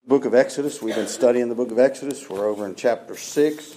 Book of Exodus. We've been studying the book of Exodus. We're over in chapter 6.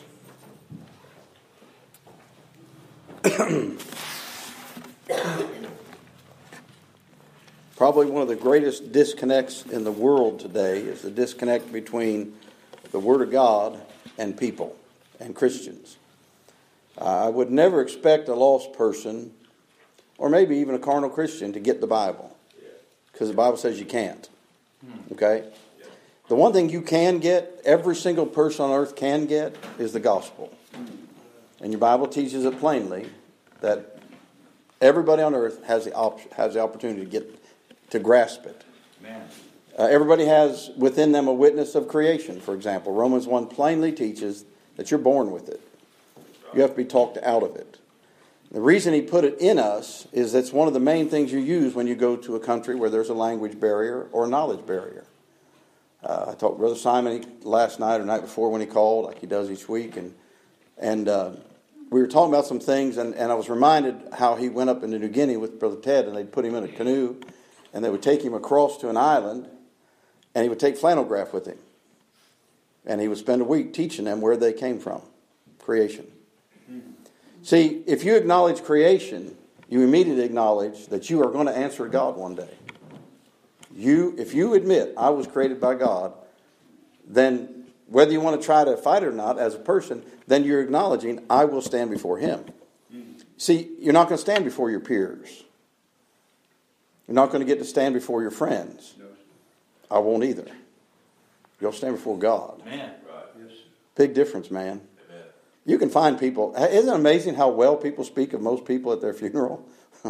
Probably one of the greatest disconnects in the world today is the disconnect between the Word of God and people and Christians. I would never expect a lost person, or maybe even a carnal Christian, to get the Bible, because the Bible says you can't. Okay? The one thing you can get, every single person on earth can get, is the gospel. And your Bible teaches it plainly that everybody on earth has the opportunity to grasp it. Everybody has within them a witness of creation, for example. Romans 1 plainly teaches that you're born with it. You have to be talked out of it. The reason he put it in us is that's one of the main things you use when you go to a country where there's a language barrier or a knowledge barrier. I talked to Brother Simon last night or night before when he called, like he does each week, and we were talking about some things, and I was reminded how he went up into New Guinea with Brother Ted, and they'd put him in a canoe, and they would take him across to an island, and he would take flannel graph with him, and he would spend a week teaching them where they came from, creation. See, if you acknowledge creation, you immediately acknowledge that you are going to answer God one day. If you admit I was created by God, then whether you want to try to fight it or not as a person, then you're acknowledging I will stand before Him. See, you're not going to stand before your peers. You're not going to get to stand before your friends. I won't either. You'll stand before God. Man. Big difference, man. You can find people. Isn't it amazing how well people speak of most people at their funeral?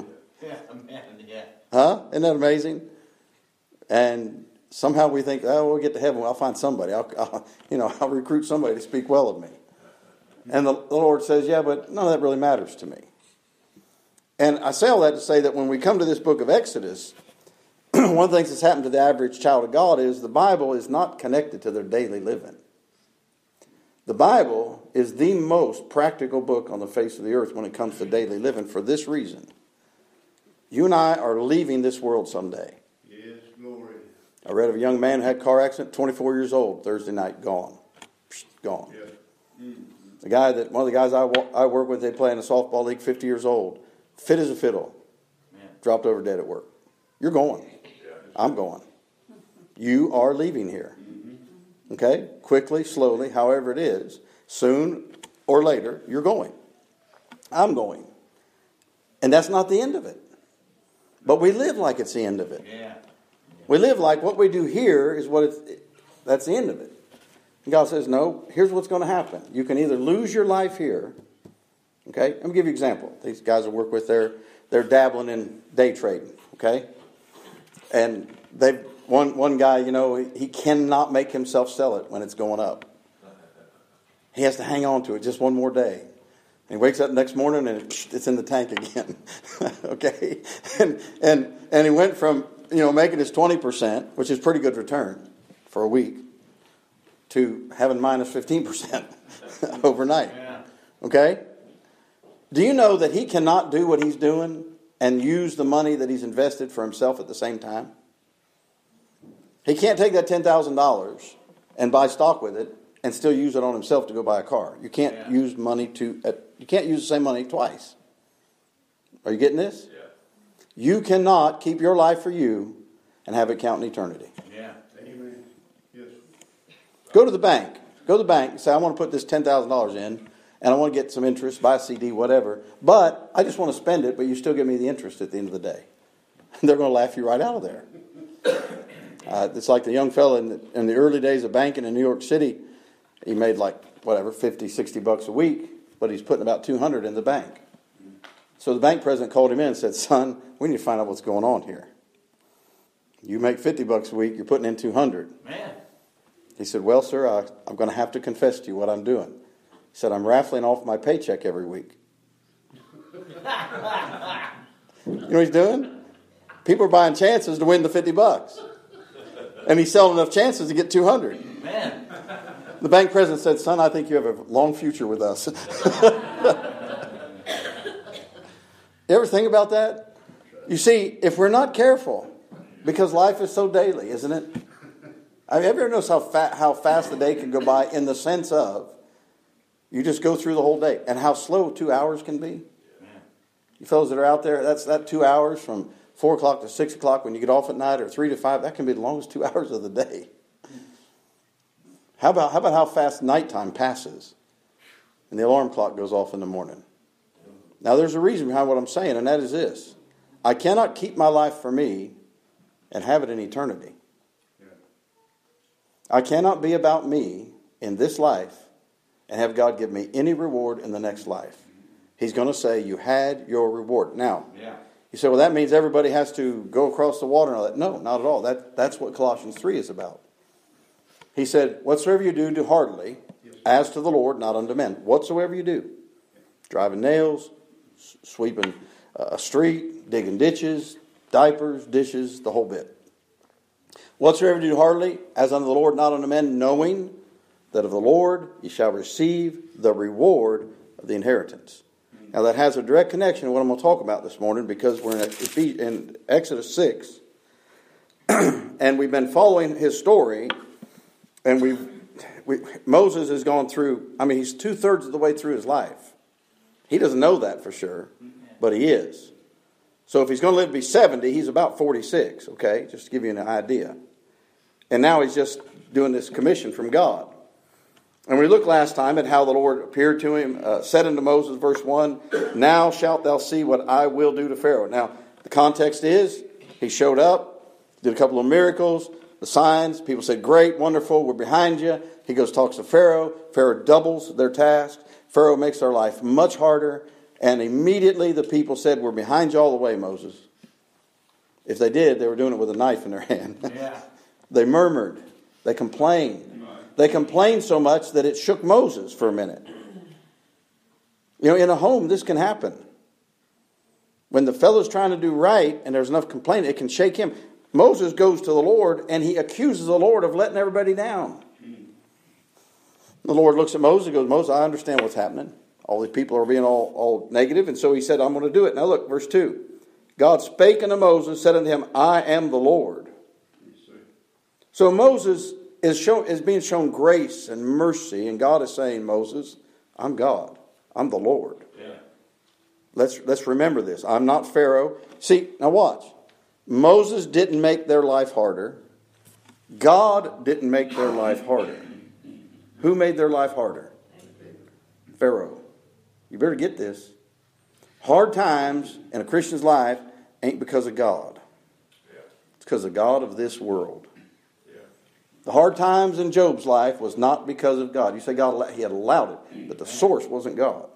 Huh? Isn't that amazing? And somehow we think, oh, we'll get to heaven. I'll find somebody. I'll recruit somebody to speak well of me. And the Lord says, yeah, but none of that really matters to me. And I say all that to say that when we come to this book of Exodus, one of the things that's happened to the average child of God is the Bible is not connected to their daily living. The Bible is the most practical book on the face of the earth when it comes to daily living for this reason. You and I are leaving this world someday. I read of a young man who had a car accident, 24 years old, Thursday night, gone. Gone. Yeah. One of the guys I work with, they play in a softball league, 50 years old, fit as a fiddle, dropped over dead at work. You're going. I'm going. You are leaving here. Okay? Quickly, slowly, however it is, soon or later, you're going. I'm going. And that's not the end of it. But we live like it's the end of it. Yeah. We live like what we do here is that's the end of it. And God says, no, here's what's going to happen. You can either lose your life here. Okay? Let me give you an example. These guys I work with, they're dabbling in day trading. Okay? And one guy, he cannot make himself sell it when it's going up. He has to hang on to it just one more day. And he wakes up the next morning and it's in the tank again. Okay? And he went from making his 20%, which is pretty good return for a week, to having minus 15% overnight. Okay? Do you know that he cannot do what he's doing and use the money that he's invested for himself at the same time? He can't take that $10,000 and buy stock with it and still use it on himself to go buy a car. You can't use you can't use the same money twice. Are you getting this? Yeah. You cannot keep your life for you and have it count in eternity. Yeah. Amen. Yes. Go to the bank. And say, I want to put this $10,000 in, and I want to get some interest, buy a CD, whatever. But I just want to spend it, but you still give me the interest at the end of the day. And they're going to laugh you right out of there. It's like the young fella in the early days of banking in New York City. He made $50-$60 a week, but he's putting about $200 in the bank. So the bank president called him in and said, son, we need to find out what's going on here. You make $50 a week, you're putting in $200. Man. He said, well, sir, I'm going to have to confess to you what I'm doing. He said, I'm raffling off my paycheck every week. You know what he's doing? People are buying chances to win the $50. And he's selling enough chances to get $200. Man. The bank president said, son, I think you have a long future with us. You ever think about that? You see, if we're not careful, because life is so daily, isn't it? I mean, have you ever noticed how fast the day can go by in the sense of you just go through the whole day, and how slow 2 hours can be? You fellows that are out there, that 2 hours from 4 o'clock to 6 o'clock when you get off at night, or 3 to 5, that can be the longest 2 hours of the day. How about how fast nighttime passes and the alarm clock goes off in the morning? Now there's a reason behind what I'm saying, and that is this. I cannot keep my life for me and have it in eternity. I cannot be about me in this life and have God give me any reward in the next life. He's going to say, you had your reward. Now, you say, well, that means everybody has to go across the water and all that. No, not at all. That's what Colossians 3 is about. He said, whatsoever you do heartily, as to the Lord, not unto men. Whatsoever you do. Driving nails, sweeping a street, digging ditches, diapers, dishes, the whole bit. Whatsoever you do heartily, as unto the Lord, not unto men, knowing that of the Lord ye shall receive the reward of the inheritance. Now that has a direct connection to what I'm going to talk about this morning, because we're in Exodus 6, and we've been following his story, and Moses has gone through, he's 2/3 of the way through his life. He doesn't know that for sure, but he is. So if he's going to live to be 70, he's about 46, okay? Just to give you an idea. And now he's just doing this commission from God. And we looked last time at how the Lord appeared to him, said unto Moses, verse 1, now shalt thou see what I will do to Pharaoh. Now, the context is, he showed up, did a couple of miracles, the signs. People said, great, wonderful, we're behind you. He goes, talks to Pharaoh. Pharaoh doubles their task. Pharaoh makes their life much harder. And immediately the people said, we're behind you all the way, Moses. If they did, they were doing it with a knife in their hand. Yeah. They murmured. They complained. They complained so much that it shook Moses for a minute. You know, in a home, this can happen. When the fellow's trying to do right and there's enough complaining, it can shake him. Moses goes to the Lord and he accuses the Lord of letting everybody down. The Lord looks at Moses and goes, Moses, I understand what's happening. All these people are being all negative. And so he said, I'm going to do it. Now look, verse 2. God spake unto Moses, said unto him, I am the Lord. So Moses is being shown grace and mercy. And God is saying, Moses, I'm God. I'm the Lord. Yeah. Let's remember this. I'm not Pharaoh. See, now watch. Moses didn't make their life harder. God didn't make their life harder. Who made their life harder? Pharaoh. You better get this. Hard times in a Christian's life ain't because of God. It's because of God of this world. The hard times in Job's life was not because of God. You say God, he had allowed it, but the source wasn't God.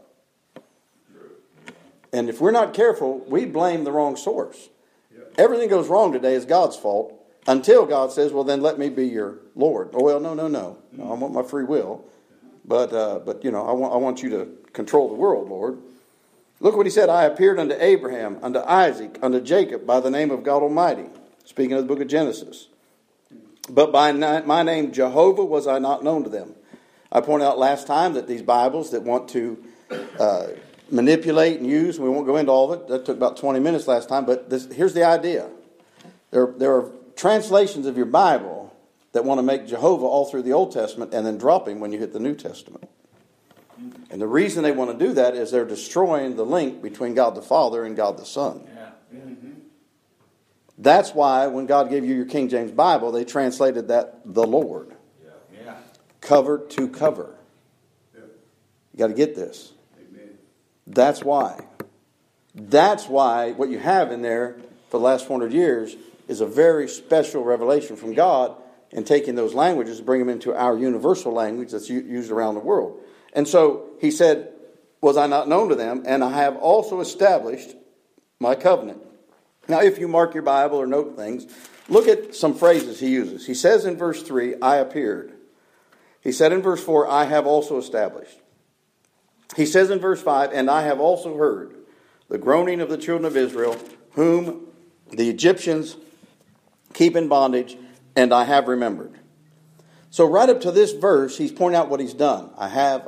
And if we're not careful, we blame the wrong source. Everything goes wrong today is God's fault until God says, well, then let me be your Lord. Oh, well, no. I want my free will. But you know, I want you to control the world, Lord. Look what he said. I appeared unto Abraham, unto Isaac, unto Jacob by the name of God Almighty. Speaking of the book of Genesis. But by my name Jehovah was I not known to them. I pointed out last time that these Bibles that want to manipulate and use, we won't go into all of it. That took about 20 minutes last time. But here's the idea. There are translations of your Bible that want to make Jehovah all through the Old Testament and then drop him when you hit the New Testament. And the reason they want to do that is they're destroying the link between God the Father and God the Son. Yeah. Mm-hmm. That's why when God gave you your King James Bible, they translated that the Lord. Yeah. Cover to cover. Yeah. You got to get this. Amen. That's why. That's why what you have in there for the last 400 years is a very special revelation from God in taking those languages and bring them into our universal language that's used around the world. And so he said, was I not known to them? And I have also established my covenant. Now, if you mark your Bible or note things, look at some phrases he uses. He says in verse 3, I appeared. He said in verse 4, I have also established. He says in verse 5, and I have also heard the groaning of the children of Israel, whom the Egyptians keep in bondage, and I have remembered. So right up to this verse, he's pointing out what he's done. I have.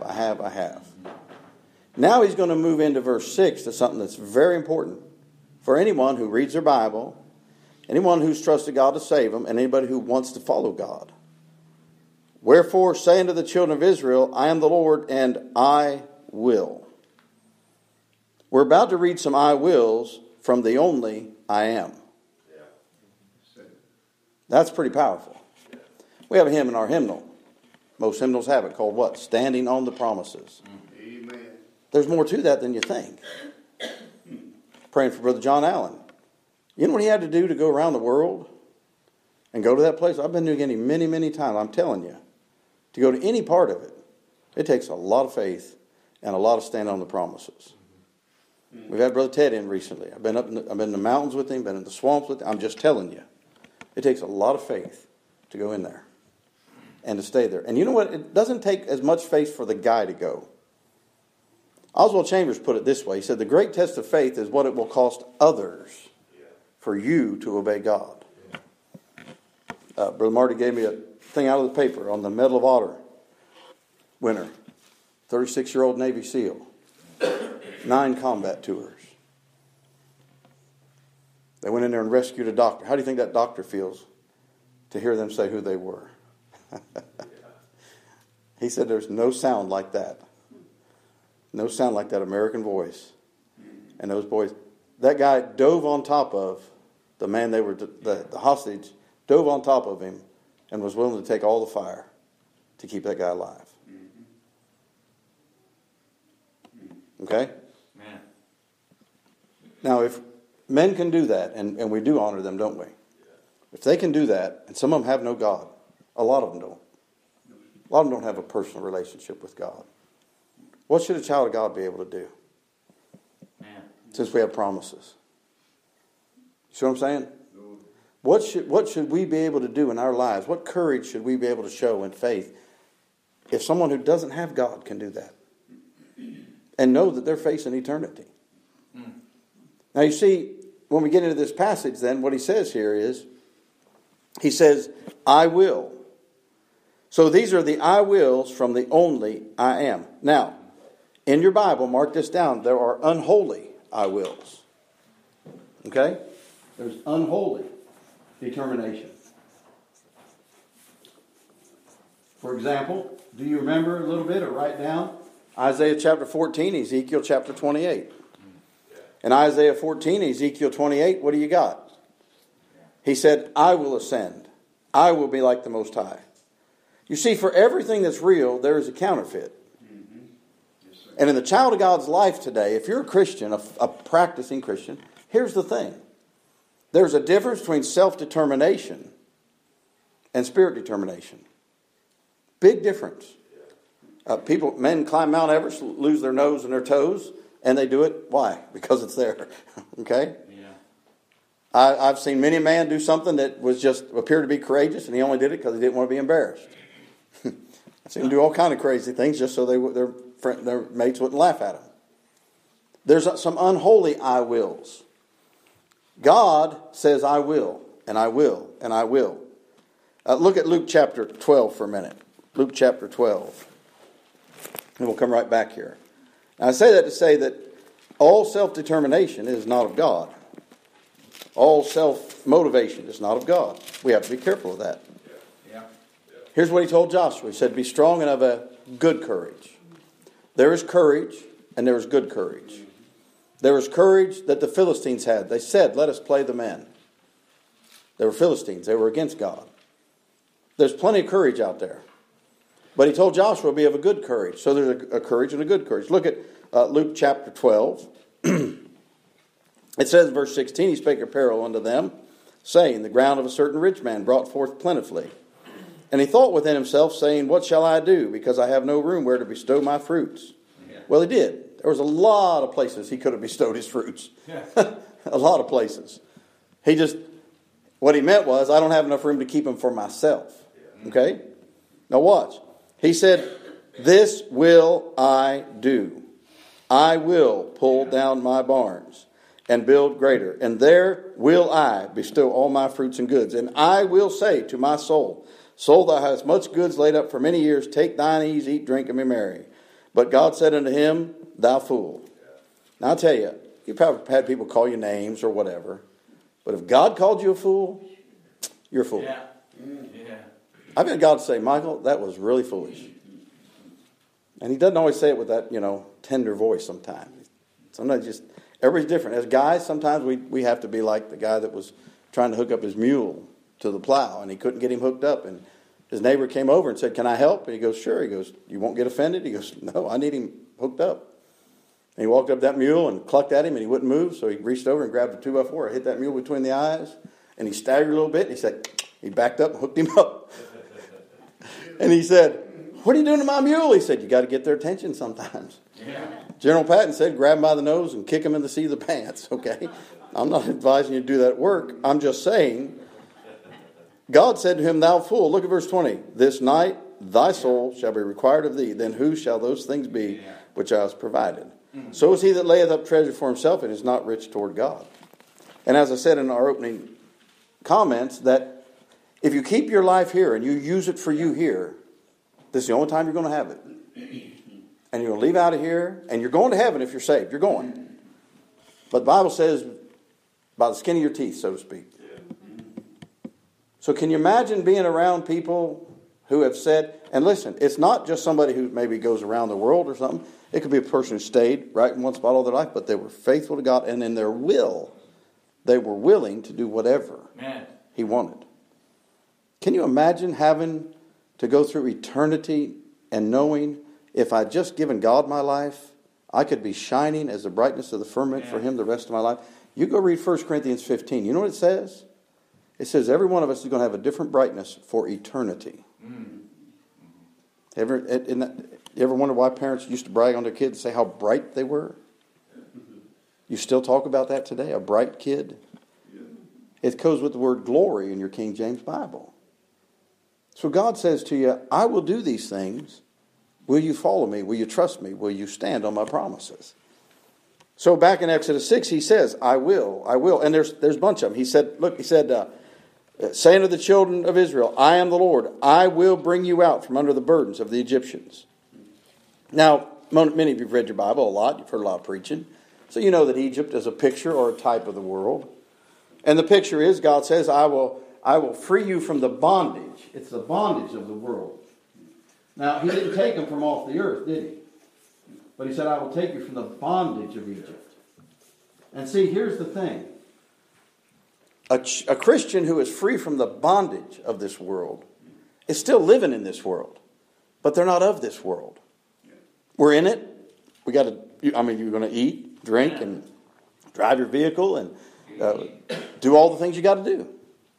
Now he's going to move into verse 6 to something that's very important for anyone who reads their Bible Anyone who's trusted God to save them, and anybody who wants to follow God. Wherefore say unto the children of Israel, I am the Lord, and I will. We're about to read some I wills from the only I am. That's pretty powerful. We have a hymn in our hymnal. Most hymnals have it, called what? Standing on the Promises. Amen. There's more to that than you think. Praying for Brother John Allen. You know what he had to do to go around the world and go to that place? I've been to Guinea many, many times. I'm telling you. To go to any part of it, it takes a lot of faith and a lot of standing on the promises. We've had Brother Ted in recently. I've been in the mountains with him, been in the swamps with him. I'm just telling you. It takes a lot of faith to go in there and to stay there. And you know what? It doesn't take as much faith for the guy to go. Oswald Chambers put it this way. He said, the great test of faith is what it will cost others for you to obey God. Brother Marty gave me a thing out of the paper on the Medal of Honor winner. 36-year-old Navy SEAL. 9 combat tours. They went in there and rescued a doctor. How do you think that doctor feels to hear them say who they were? He said there's no sound like that. No sound like that American voice. And those boys, that guy dove on top of the man they were, the hostage, dove on top of him and was willing to take all the fire to keep that guy alive. Okay? Man. Now, if men can do that, and we do honor them, don't we? If they can do that, and some of them have no God, a lot of them don't. A lot of them don't have a personal relationship with God. What should a child of God be able to do? Man. Since we have promises. You see what I'm saying? What should we be able to do in our lives? What courage should we be able to show in faith if someone who doesn't have God can do that? And know that they're facing eternity. Now you see, when we get into this passage then, what he says here is, he says, I will. So these are the I wills from the only I am. Now, in your Bible, mark this down, there are unholy I wills. Okay? There's unholy determination. For example, do you remember a little bit or write down Isaiah chapter 14, Ezekiel chapter 28? In Isaiah 14, Ezekiel 28, what do you got? He said, I will ascend. I will be like the Most High. You see, for everything that's real, there is a counterfeit. And in the child of God's life today, if you're a Christian, a practicing Christian, here's the thing. There's a difference between self-determination and spirit determination. Big difference. Men climb Mount Everest, lose their nose and their toes, and they do it. Why? Because it's there. Okay? Yeah. I've seen many a man do something that was just appeared to be courageous, and he only did it because he didn't want to be embarrassed. I've seen them do all kind of crazy things just so their mates wouldn't laugh at them. There's some unholy I wills. God says, I will, and I will, and I will. Look at Luke chapter 12 for a minute. Luke chapter 12. And we'll come right back here. Now, I say that to say that all self-determination is not of God. All self-motivation is not of God. We have to be careful of that. Yeah. Here's what he told Joshua. He said, be strong and of a good courage. There is courage and there is good courage. There is courage that the Philistines had. They said, let us play the men. They were Philistines. They were against God. There's plenty of courage out there. But he told Joshua to be of a good courage. So there's a courage and a good courage. Look at Luke chapter 12. It says in verse 16, he spake a parable unto them, saying, the ground of a certain rich man brought forth plentifully. And he thought within himself, saying, what shall I do? Because I have no room where to bestow my fruits. Yeah. Well, he did. There was a lot of places he could have bestowed his fruits. Yeah. A lot of places. What he meant was, I don't have enough room to keep them for myself. Okay? Now watch. He said, this will I do. I will pull down my barns and build greater. And there will I bestow all my fruits and goods. And I will say to my soul, soul, thou hast much goods laid up for many years. Take thine ease, eat, drink, and be merry. But God said unto him, thou fool. Now I'll tell you, you've probably had people call you names or whatever. But if God called you a fool, you're a fool. Yeah. Yeah. I've had God say, Michael, that was really foolish. And he doesn't always say it with that, tender voice sometimes. Sometimes just, everybody's different. As guys, sometimes we have to be like the guy that was trying to hook up his mule to the plow, and he couldn't get him hooked up. And his neighbor came over and said, can I help? And he goes, sure. He goes, you won't get offended? He goes, no, I need him hooked up. And he walked up that mule and clucked at him, and he wouldn't move. So he reached over and grabbed a 2x4 and hit that mule between the eyes. And he staggered a little bit, and he said, he backed up and hooked him up. And he said, what are you doing to my mule? He said, you got to get their attention sometimes. Yeah. General Patton said, grab him by the nose and kick him in the seat of the pants, okay? I'm not advising you to do that at work. I'm just saying, God said to him, thou fool, look at verse 20. This night thy soul shall be required of thee. Then whose shall those things be which I was provided? So is he that layeth up treasure for himself and is not rich toward God. And as I said in our opening comments, that if you keep your life here and you use it for you here, this is the only time you're going to have it. And you're going to leave out of here, and you're going to heaven if you're saved. You're going. But the Bible says, by the skin of your teeth, so to speak. So can you imagine being around people who have said, and listen, it's not just somebody who maybe goes around the world or something. It could be a person who stayed right in one spot all their life, but they were faithful to God, and in their will, they were willing to do whatever He wanted. Can you imagine having to go through eternity and knowing if I'd just given God my life, I could be shining as the brightness of the firmament for Him the rest of my life? You go read 1 Corinthians 15. You know what it says? It says every one of us is going to have a different brightness for eternity. You ever wonder why parents used to brag on their kids and say how bright they were? You still talk about that today, a bright kid? It goes with the word glory in your King James Bible. So God says to you, I will do these things. Will you follow me? Will you trust me? Will you stand on my promises? So back in Exodus 6, he says, I will. And there's a bunch of them. He said, saying to the children of Israel, I am the Lord. I will bring you out from under the burdens of the Egyptians. Now, many of you have read your Bible a lot. You've heard a lot of preaching. So you know that Egypt is a picture or a type of the world. And the picture is, God says, I will free you from the bondage. It's the bondage of the world. Now, He didn't take them from off the earth, did He? But He said, I will take you from the bondage of Egypt. And see, here's the thing. A Christian who is free from the bondage of this world is still living in this world. But they're not of this world. We're in it. You're going to eat, drink, and drive your vehicle and do all the things you got to do.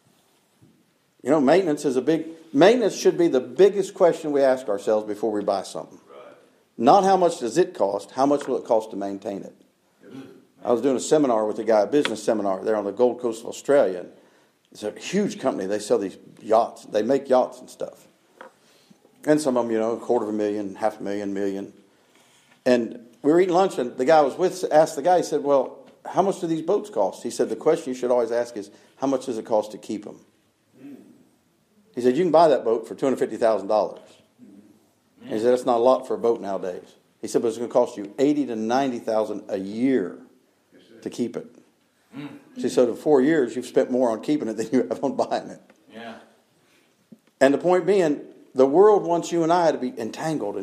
Maintenance should be the biggest question we ask ourselves before we buy something. Right. Not how much does it cost, how much will it cost to maintain it? I was doing a seminar with a guy, a business seminar there on the Gold Coast of Australia. It's a huge company. They sell these yachts. They make yachts and stuff. And some of them, $250,000, $500,000, million. And we were eating lunch, and the guy I was with asked the guy, he said, well, how much do these boats cost? He said, the question you should always ask is, how much does it cost to keep them? He said, you can buy that boat for $250,000. He said, that's not a lot for a boat nowadays. He said, but it's going to cost you $80,000 to $90,000 a year to keep it. So in 4 years, you've spent more on keeping it than you have on buying it. Yeah. And the point being, the world wants you and I to be entangled.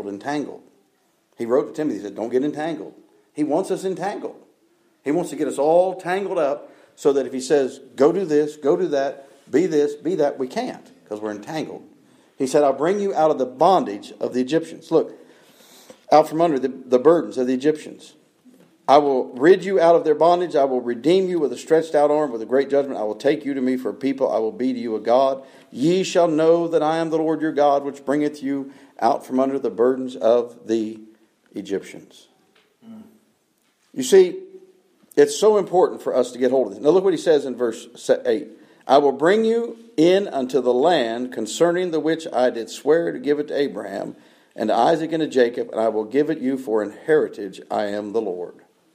He wrote to Timothy, he said, don't get entangled. He wants us entangled. He wants to get us all tangled up so that if he says, go do this, go do that, be this, be that, we can't because we're entangled. He said, I'll bring you out of the bondage of the Egyptians. Look, out from under the burdens of the Egyptians. I will rid you out of their bondage. I will redeem you with a stretched out arm, with a great judgment. I will take you to me for a people. I will be to you a God. Ye shall know that I am the Lord your God, which bringeth you out from under the burdens of the Egyptians. You see, it's so important for us to get hold of this. Now look what he says in verse 8. I will bring you in unto the land concerning the which I did swear to give it to Abraham and to Isaac and to Jacob, and I will give it you for an heritage. I am the Lord.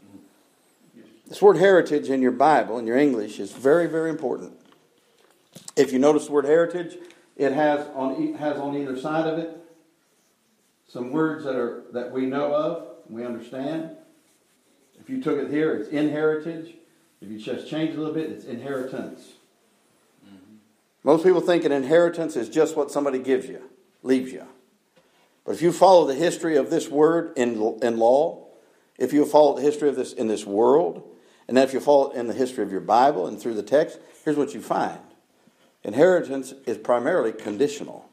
This word heritage in your Bible, in your English, is very, very important. If you notice the word heritage, it has on either side of it some words that we know of, we understand. If you took it here, it's inheritage. If you just change a little bit, it's inheritance. Mm-hmm. Most people think an inheritance is just what somebody gives you, leaves you. But if you follow the history of this word in law, if you follow the history of this in this world, and then if you follow it in the history of your Bible and through the text, here's what you find. Inheritance is primarily conditional.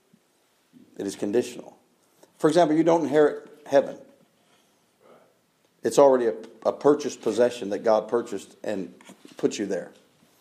It is conditional. For example, you don't inherit heaven. It's already a purchased possession that God purchased and put you there.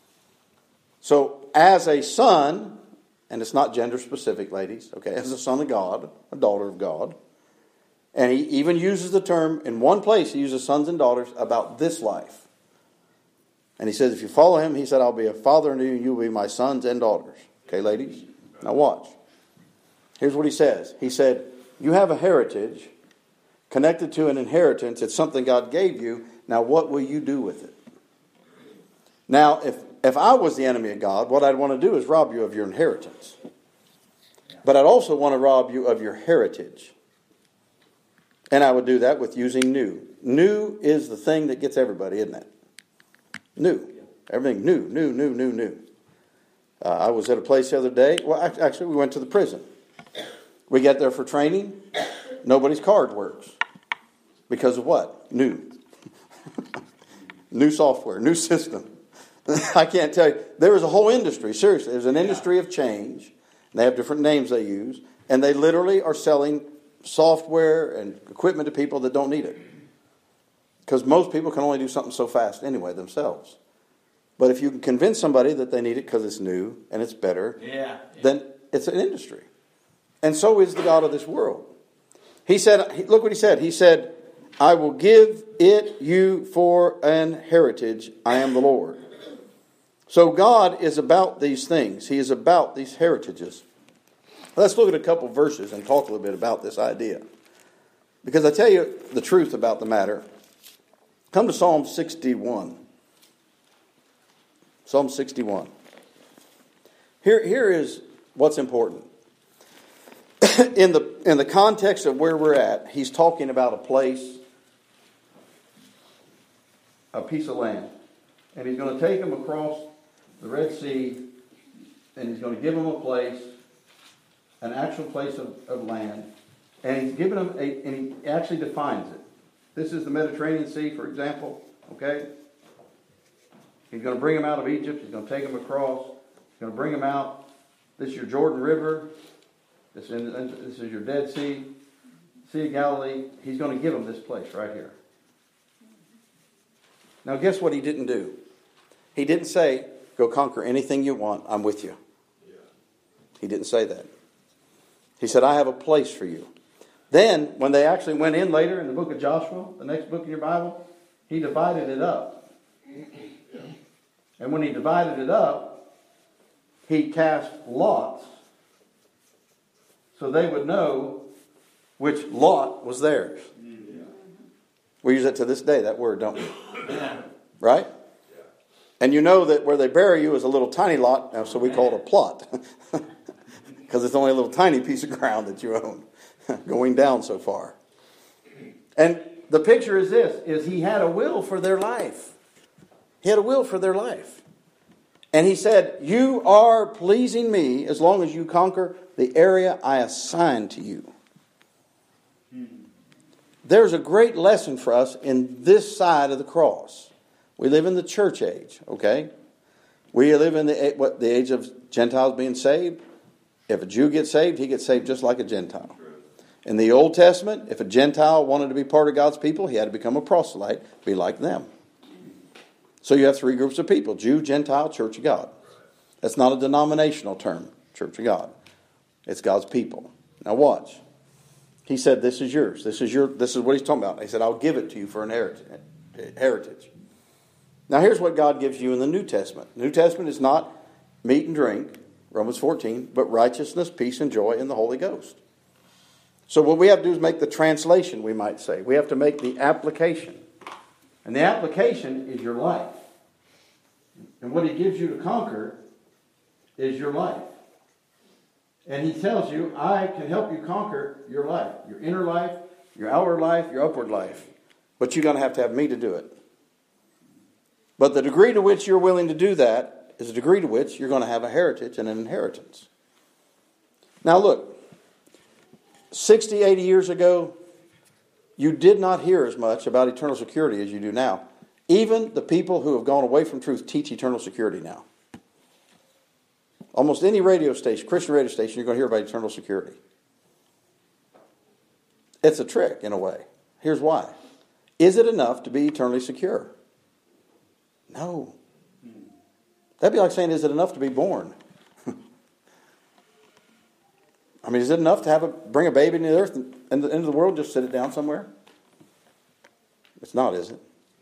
So as a son, and it's not gender specific, ladies, okay, as a son of God, a daughter of God, and he even uses the term, in one place he uses sons and daughters about this life. And he says, if you follow him, he said, I'll be a father unto you, and you will be my sons and daughters. Okay, ladies? Now watch. Here's what he says. He said, you have a heritage connected to an inheritance. It's something God gave you. Now what will you do with it? Now, if I was the enemy of God, what I'd want to do is rob you of your inheritance. But I'd also want to rob you of your heritage. And I would do that with using new. New is the thing that gets everybody, isn't it? New. Everything new. I was at a place the other day. Well, actually, we went to the prison. We get there for training. Nobody's card works. Because of what? New. New software, new system. I can't tell you. There is a whole industry. Seriously, there's an industry of change. They have different names they use. And they literally are selling software and equipment to people that don't need it. Because most people can only do something so fast anyway themselves. But if you can convince somebody that they need it because it's new and it's better, then it's an industry. And so is the God of this world. He said, look what he said. He said, I will give it you for an heritage. I am the Lord. So God is about these things. He is about these heritages. Let's look at a couple verses and talk a little bit about this idea. Because I tell you the truth about the matter. Come to Psalm 61. Psalm 61. Here is what's important. In the context of where we're at, he's talking about a place, a piece of land. And he's going to take them across the Red Sea, and he's going to give them a place, an actual place of land. And he's given them and he actually defines it. This is the Mediterranean Sea, for example, okay? He's going to bring them out of Egypt. He's going to take them across. He's going to bring them out. This is your Jordan River. This is your Dead Sea, Sea of Galilee. He's going to give them this place right here. Now, guess what he didn't do? He didn't say, go conquer anything you want. I'm with you. He didn't say that. He said, I have a place for you. Then, when they actually went in later in the book of Joshua, the next book in your Bible, he divided it up. And when he divided it up, he cast lots so they would know which lot was theirs. We use that to this day, that word, don't we? Right? And you know that where they bury you is a little tiny lot, so we call it a plot. Because it's only a little tiny piece of ground that you own. Going down so far. And the picture is this, is he had a will for their life. He had a will for their life. And he said, you are pleasing me as long as you conquer the area I assigned to you. There's a great lesson for us in this side of the cross. We live in the church age, okay? We live in the age of Gentiles being saved. If a Jew gets saved, he gets saved just like a Gentile. In the Old Testament, if a Gentile wanted to be part of God's people, he had to become a proselyte, be like them. So you have three groups of people: Jew, Gentile, Church of God. That's not a denominational term, Church of God. It's God's people. Now watch. He said, this is yours. This is what he's talking about. He said, I'll give it to you for an heritage. Now here's what God gives you in the New Testament. The New Testament is not meat and drink, Romans 14, but righteousness, peace, and joy in the Holy Ghost. So what we have to do is make the translation, we might say. We have to make the application. And the application is your life. And what he gives you to conquer is your life. And he tells you, I can help you conquer your life. Your inner life, your outer life, your upward life. But you're going to have me to do it. But the degree to which you're willing to do that is the degree to which you're going to have a heritage and an inheritance. Now look, 60, 80 years ago, you did not hear as much about eternal security as you do now. Even the people who have gone away from truth teach eternal security now. Almost any radio station, Christian radio station, you're going to hear about eternal security. It's a trick in a way. Here's why. Is it enough to be eternally secure? No. That'd be like saying, is it enough to be born? I mean, is it enough to bring a baby into the earth and into the world, just sit it down somewhere? It's not, is it?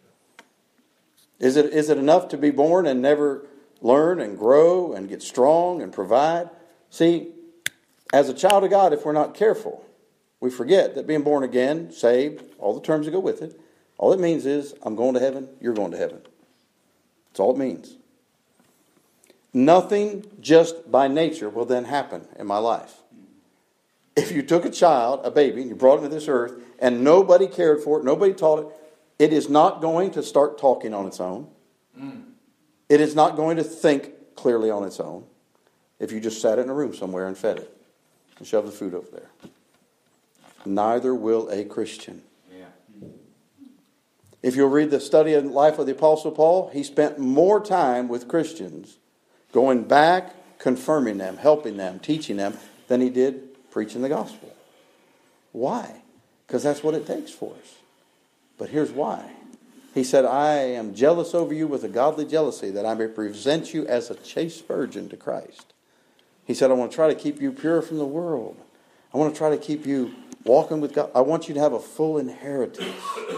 Is it enough to be born and never learn and grow and get strong and provide? See, as a child of God, if we're not careful, we forget that being born again, saved, all the terms that go with it, all it means is I'm going to heaven, you're going to heaven. That's all it means. Nothing just by nature will then happen in my life. If you took a child, a baby, and you brought it into this earth, and nobody cared for it, nobody taught it, it is not going to start talking on its own. It is not going to think clearly on its own if you just sat it in a room somewhere and fed it and shoved the food over there. Neither will a Christian. Yeah. If you'll read the study and life of the Apostle Paul, he spent more time with Christians going back, confirming them, helping them, teaching them, than he did preaching the gospel. Why? Because that's what it takes for us. But here's why. He said, I am jealous over you with a godly jealousy, that I may present you as a chaste virgin to Christ. He said, I want to try to keep you pure from the world. I want to try to keep you walking with God. I want you to have a full inheritance.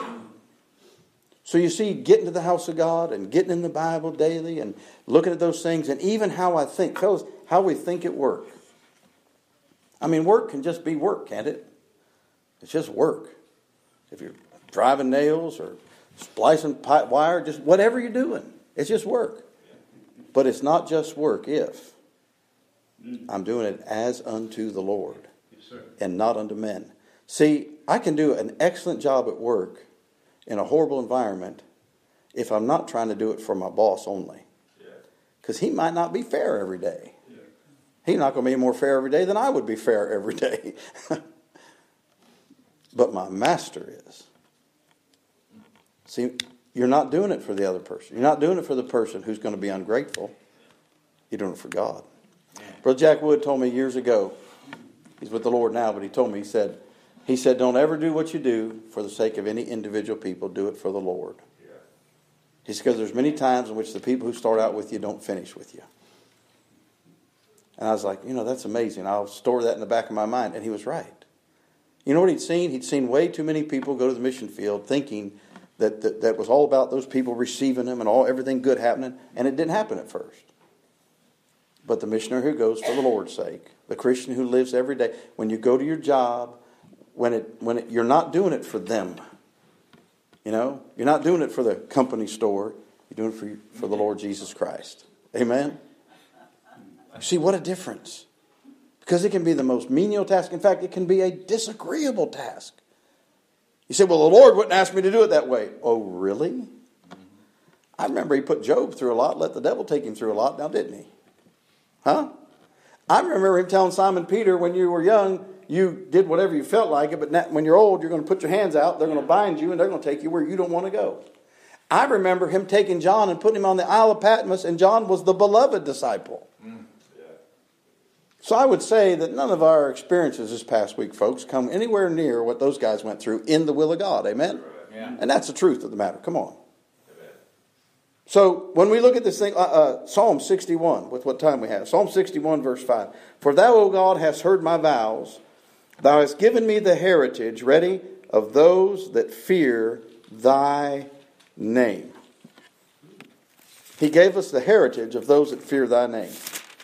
So you see, getting to the house of God and getting in the Bible daily and looking at those things, and even how I think, fellas, how we think at work. I mean, work can just be work, can't it? It's just work. If you're driving nails or splicing pipe wire, just whatever you're doing, it's just work. But it's not just work if I'm doing it as unto the Lord and not unto men. See, I can do an excellent job at work in a horrible environment if I'm not trying to do it for my boss only. Because he might not be fair every day. He's not going to be more fair every day than I would be fair every day. But my master is. See, you're not doing it for the other person. You're not doing it for the person who's going to be ungrateful. You're doing it for God. Brother Jack Wood told me years ago, he's with the Lord now, but he told me, he said, don't ever do what you do for the sake of any individual people. Do it for the Lord. He said, because there's many times in which the people who start out with you don't finish with you. And I was like, that's amazing. I'll store that in the back of my mind. And he was right. You know what he'd seen? He'd seen way too many people go to the mission field thinking that was all about those people receiving him and everything good happening. And it didn't happen at first. But the missionary who goes for the Lord's sake, the Christian who lives every day, when you go to your job, you're not doing it for them. You're not doing it for the company store. You're doing it for the Lord Jesus Christ. Amen? See, what a difference. Because it can be the most menial task. In fact, it can be a disagreeable task. You say, well, the Lord wouldn't ask me to do it that way. Oh, really? I remember he put Job through a lot, let the devil take him through a lot, now didn't he? Huh? I remember him telling Simon Peter, when you were young, you did whatever you felt like it, but when you're old, you're going to put your hands out, they're going to bind you, and they're going to take you where you don't want to go. I remember him taking John and putting him on the Isle of Patmos, and John was the beloved disciple. So I would say that none of our experiences this past week, folks, come anywhere near what those guys went through in the will of God. Amen? Yeah. And that's the truth of the matter. Come on. Amen. So when we look at this thing, Psalm 61, with what time we have. Psalm 61, verse 5. For thou, O God, hast heard my vows. Thou hast given me the heritage, ready, of those that fear thy name. He gave us the heritage of those that fear thy name.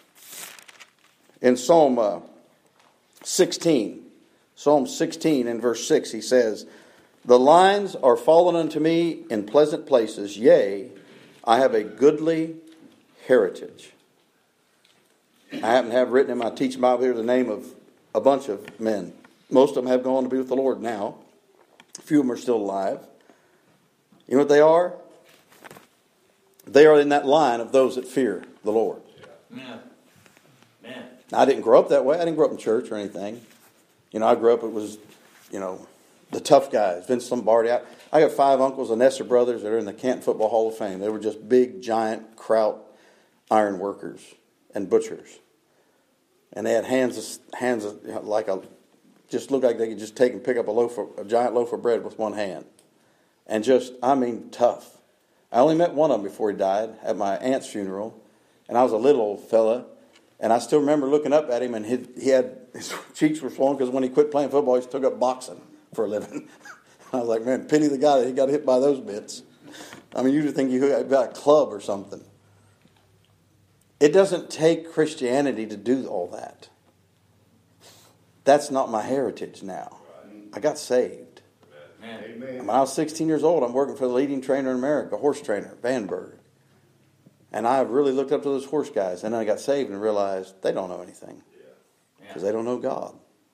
In Psalm 16 in verse 6, he says, the lines are fallen unto me in pleasant places. Yea, I have a goodly heritage. I happen to have written in my teaching Bible here the name of a bunch of men. Most of them have gone to be with the Lord now. A few of them are still alive. You know what they are? they are in that line of those that fear the Lord. Yeah. Man. I didn't grow up that way. I didn't grow up in church or anything. I grew up, it was, the tough guys, Vince Lombardi. I got 5 uncles and Nestor brothers that are in the Canton Football Hall of Fame. They were just big, giant, kraut iron workers and butchers. And they had hands just looked like they could just take and pick up a giant loaf of bread with one hand. And tough. I only met one of them before he died at my aunt's funeral. And I was a little old fella. And I still remember looking up at him, and his cheeks were swollen because when he quit playing football, he took up boxing for a living. I was like, man, pity the guy that he got hit by those bits. You'd think you got a club or something. It doesn't take Christianity to do all that. That's not my heritage now. I got saved. Amen. When I was 16 years old, I'm working for the leading trainer in America, horse trainer, Vandenberg. And I really looked up to those horse guys. And then I got saved and realized they don't know anything. Because they don't know God.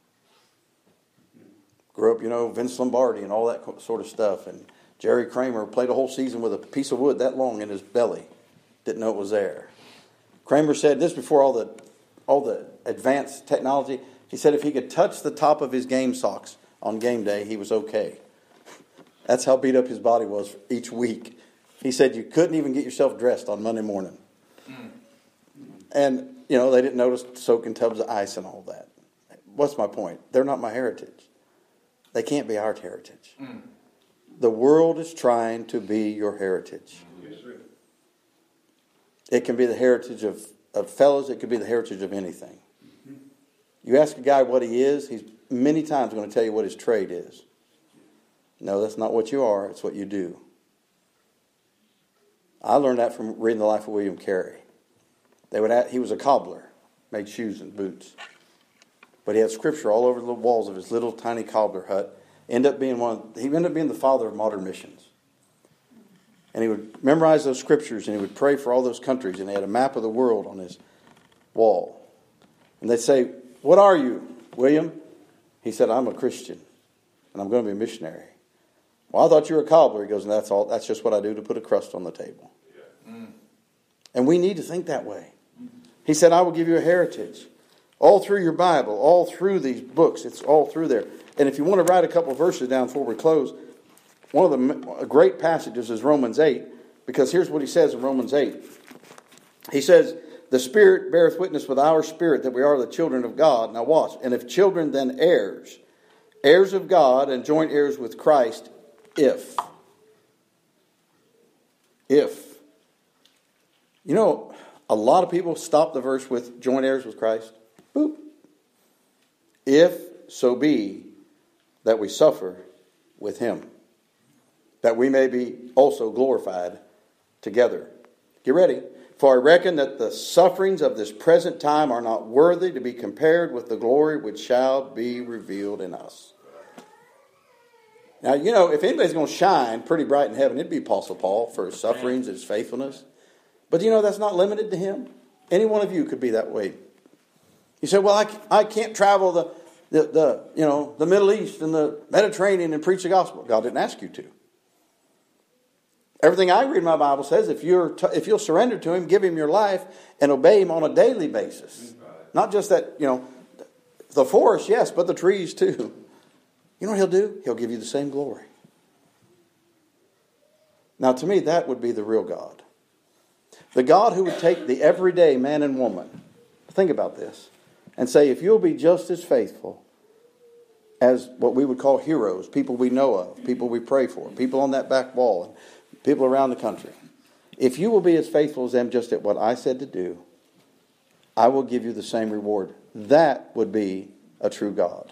Grew up, Vince Lombardi and all that sort of stuff. And Jerry Kramer played a whole season with a piece of wood that long in his belly. Didn't know it was there. Kramer said this before all the advanced technology. He said if he could touch the top of his game socks on game day, he was okay. That's how beat up his body was each week. He said you couldn't even get yourself dressed on Monday morning. And, they didn't notice soaking tubs of ice and all that. What's my point? They're not my heritage. They can't be our heritage. The world is trying to be your heritage. Yes, sir. It can be the heritage of fellows. It could be the heritage of anything. You ask a guy what he is, he's many times going to tell you what his trade is. No, that's not what you are. It's what you do. I learned that from reading the life of William Carey. He was a cobbler, made shoes and boots. But he had scripture all over the walls of his little tiny cobbler hut. He ended up being the father of modern missions. And he would memorize those scriptures and he would pray for all those countries. And he had a map of the world on his wall. And they'd say, "What are you, William?" He said, "I'm a Christian and I'm going to be a missionary." "Well, I thought you were a cobbler." He goes, "And that's just what I do to put a crust on the table." And we need to think that way. He said, "I will give you a heritage." All through your Bible, all through these books, it's all through there. And if you want to write a couple of verses down before we close, one of the great passages is Romans 8, because here's what he says in Romans 8. He says, "The Spirit beareth witness with our spirit that we are the children of God." Now watch. "And if children, then heirs, heirs of God and joint heirs with Christ, if. A lot of people stop the verse with joint heirs with Christ. Boop. "If so be that we suffer with him, that we may be also glorified together." Get ready. "For I reckon that the sufferings of this present time are not worthy to be compared with the glory which shall be revealed in us." Now, if anybody's going to shine pretty bright in heaven, it'd be Apostle Paul for his sufferings, his faithfulness. But that's not limited to him. Any one of you could be that way. You say, "Well, I can't travel the Middle East and the Mediterranean and preach the gospel." God didn't ask you to. Everything I read in my Bible says if you'll surrender to him, give him your life, and obey him on a daily basis. Not just that, the forest, yes, but the trees too. You know what he'll do? He'll give you the same glory. Now, to me, that would be the real God. The God who would take the everyday man and woman, think about this, and say, if you'll be just as faithful as what we would call heroes, people we know of, people we pray for, people on that back wall, and people around the country. If you will be as faithful as them just at what I said to do, I will give you the same reward. That would be a true God.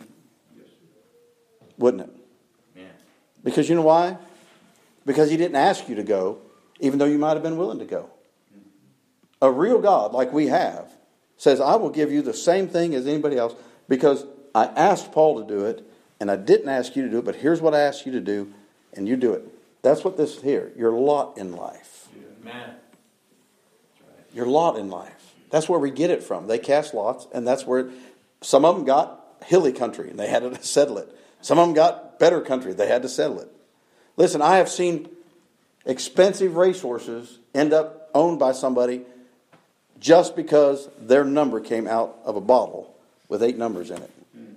Wouldn't it? Yeah. Because you know why? Because he didn't ask you to go, even though you might have been willing to go. A real God, like we have, says, I will give you the same thing as anybody else, because I asked Paul to do it, and I didn't ask you to do it, but here's what I asked you to do, and you do it. That's what this is here. Your lot in life. Amen. Your lot in life. That's where we get it from. They cast lots, and that's where some of them got hilly country, and they had to settle it. Some of them got better country. They had to settle it. Listen, I have seen Expensive racehorses end up owned by somebody just because their number came out of a bottle with 8 numbers in it.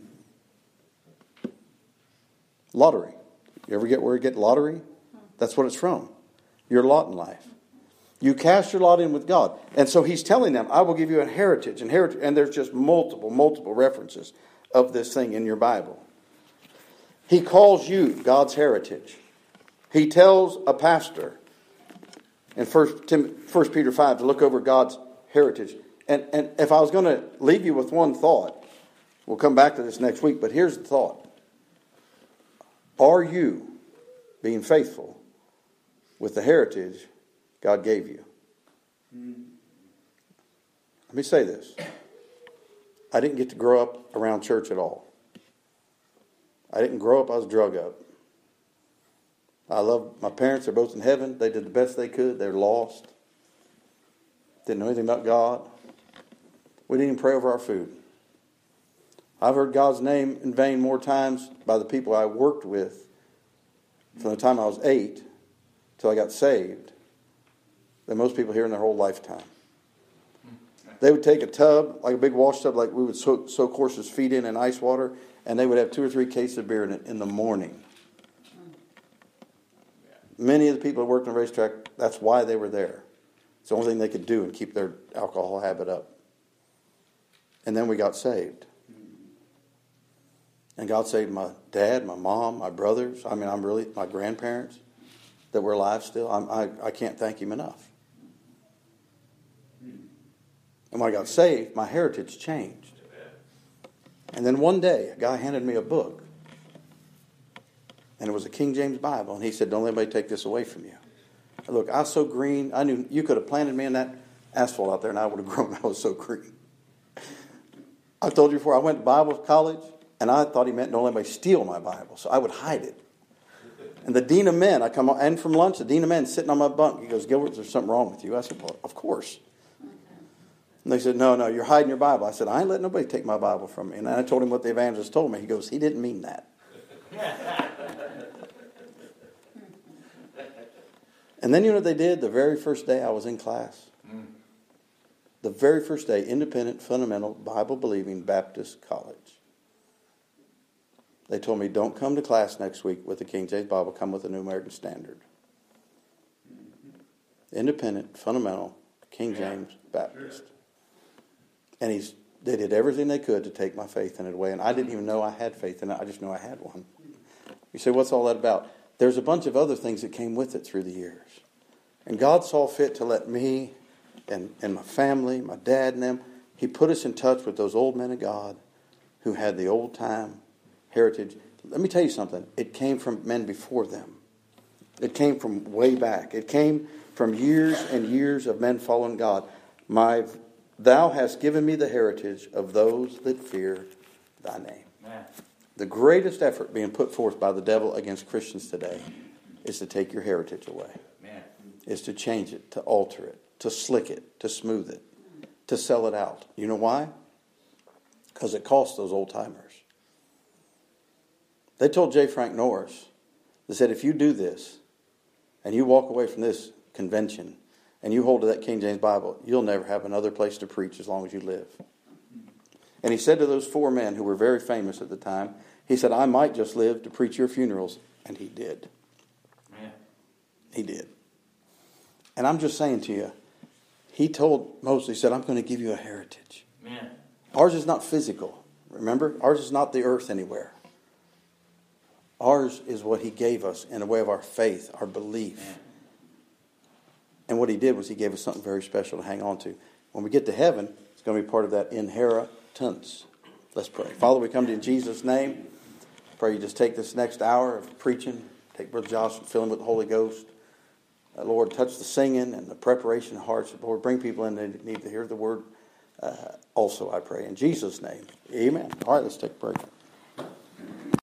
Lottery. You ever get where you get lottery? That's what it's from. Your lot in life. You cast your lot in with God. And so he's telling them, I will give you a heritage. And there's just multiple references of this thing in your Bible. He calls you God's heritage. He tells a pastor in 1 Peter 5 to look over God's heritage. And if I was going to leave you with one thought, we'll come back to this next week, but here's the thought. Are you being faithful with the heritage God gave you? Let me say this. I didn't get to grow up around church at all. I didn't grow up, I was drug up. I love my parents, they're both in heaven. They did the best they could. They're lost. Didn't know anything about God. We didn't even pray over our food. I've heard God's name in vain more times by the people I worked with from the time I was 8 till I got saved than most people here in their whole lifetime. They would take a tub, like a big wash tub, like we would soak horses' feet in ice water, and they would have 2 or 3 cases of beer in it in the morning. Many of the people who worked on the racetrack, that's why they were there. It's the only thing they could do and keep their alcohol habit up. And then we got saved. And God saved my dad, my mom, my brothers. My grandparents that were alive still. I can't thank him enough. And when I got saved, my heritage changed. And then one day, a guy handed me a book. And it was a King James Bible. And he said, don't let anybody take this away from you. And look, I was so green. I knew you could have planted me in that asphalt out there and I would have grown. I was so green. I've told you before, I went to Bible college. And I thought he meant don't let anybody steal my Bible. So I would hide it. And the dean of men, I come in from lunch, the dean of men sitting on my bunk. He goes, Gilbert, there's something wrong with you. I said, well, of course. And they said, no, you're hiding your Bible. I said, I ain't letting nobody take my Bible from me. And I told him what the evangelist told me. He goes, he didn't mean that. And then you know what they did the very first day I was in class? The very first day, independent, fundamental, Bible-believing Baptist college. They told me, don't come to class next week with the King James Bible. Come with the New American Standard. Independent, fundamental, King James Baptist. And they did everything they could to take my faith in it away. And I didn't even know I had faith in it. I just knew I had one. You say, what's all that about? There's a bunch of other things that came with it through the years. And God saw fit to let me and my family, my dad and them, He put us in touch with those old men of God who had the old time heritage. Let me tell you something. It came from men before them. It came from way back. It came from years and years of men following God. Thou hast given me the heritage of those that fear thy name. Man. The greatest effort being put forth by the devil against Christians today is to take your heritage away. Man. Is to change it, to alter it, to slick it, to smooth it, to sell it out. You know why? Because it cost those old timers. They told J. Frank Norris, they said, if you do this and you walk away from this convention and you hold to that King James Bible, you'll never have another place to preach as long as you live. And he said to those 4 men who were very famous at the time, he said, I might just live to preach your funerals. And he did. Yeah. He did. And I'm just saying to you, he told Moses, he said, I'm going to give you a heritage. Man. Ours is not physical. Remember? Ours is not the earth anywhere. Ours is what he gave us in a way of our faith, our belief. Man. And what he did was he gave us something very special to hang on to. When we get to heaven, it's going to be part of that inheritance. Let's pray. Father, we come to you in Jesus' name. Pray you just take this next hour of preaching. Take Brother Josh and fill him with the Holy Ghost. Lord, touch the singing and the preparation of hearts. Lord, bring people in that need to hear the word also, I pray. In Jesus' name, amen. All right, let's take a break.